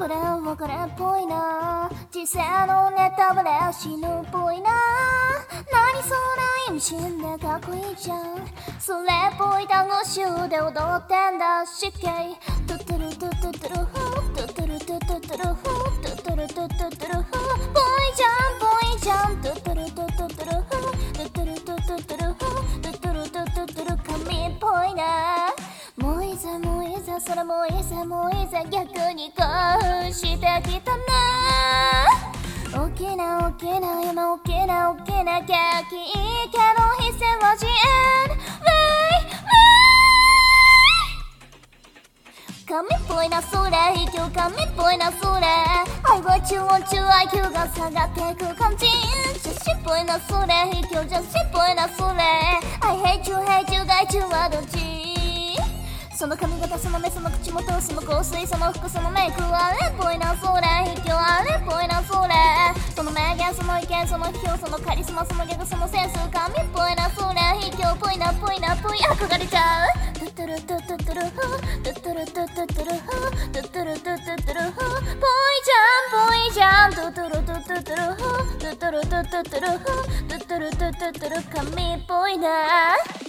これ別れっぽいな、実際のネタバレ死ぬっぽいな、何それ意味深でかっこいいじゃん、それっぽい単語集で踊ってんだしっけい、トゥトゥルトゥトゥトゥルフー、トゥトゥルトゥトゥトゥルフー、トゥトゥルトゥトゥトゥルフー、ぽいじゃんぽいじゃん、トゥトゥルトゥトゥトゥルフー、トゥトゥルトゥトゥトゥルフー、トゥトゥルトゥトゥトゥル、神っぽいな、もういざもういざ、それもういざもういざ、逆に興奮してきたな、大きな大きな夢、大きな大きなケーキ、いいけど必戦はジエン神っぽいなそれ、卑怯神っぽいなそれ、 I want you want you IQ が下がっていく感じ、女子っぽいなそれ、卑怯女子っぽいなそれ、 I hate you hate you 害虫はどっち、その髪型その目その口元その香水その服そのメイク、あれっぽいなそれ、卑怯あれっぽいなそれ、その名言その意見その批評そのカリスマそのギャグそのセンス、神っぽいなそれ、卑怯っぽいなっぽいなっぽい、憧れちゃう、トゥトゥルトゥトゥトゥルフー、トゥトゥルトゥトゥトゥルフー、トゥトゥルトゥトゥトゥルフー、ぽいじゃんトゥトゥルトゥトゥトゥルフー、トゥトゥルトゥトゥトゥルフー、トゥトゥルトゥトゥトゥル、神っぽいな。